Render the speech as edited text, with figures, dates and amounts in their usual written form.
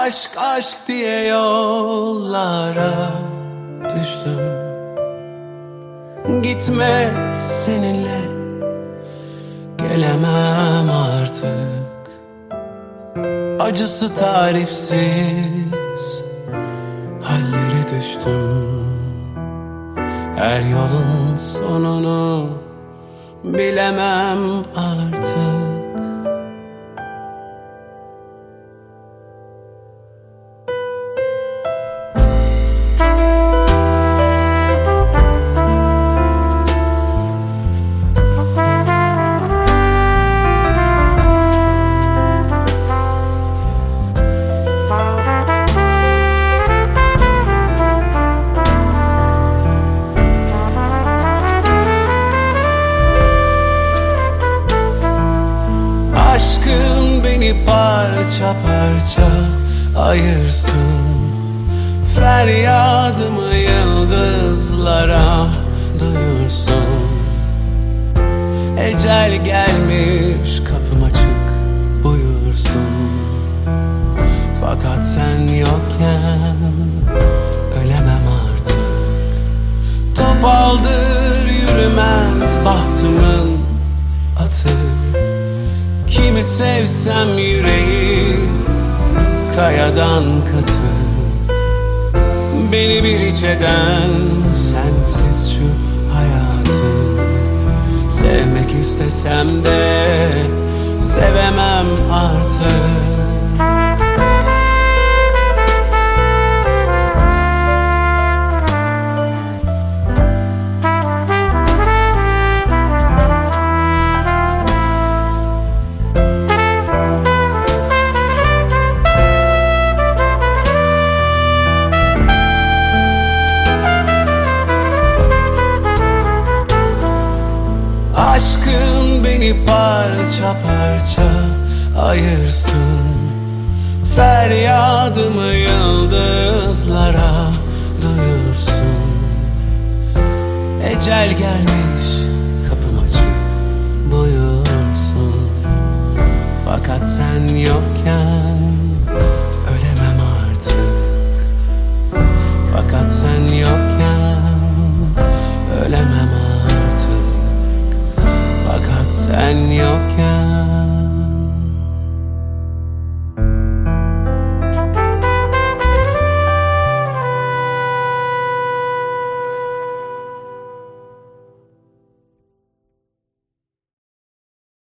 Aşk aşk diye yollara düştüm. Gitme, seninle gelemem artık. Acısı tarifsiz hallere düştüm. Her yolun sonunu bilemem artık. Aşkın beni parça parça ayırsın. Feryadımı yıldızlara duyursun. Ecel gelmiş, kapım açık buyursun. Fakat sen yokken ölemem artık. Topaldır yürümez bahtımın atı. Kimi sevsem yüreği kayadan katı. Beni bir hiç eden sensiz şu hayatım. Sevmek istesem de sevemem artık. Aşkın beni parça parça ayırsın. Feryadımı yıldızlara duyursun. Ecel gelmiş, kapım açık buyursun. Fakat sen yokken ölemem artık. Fakat sen yokken ölemem artık. Fakat sen yokken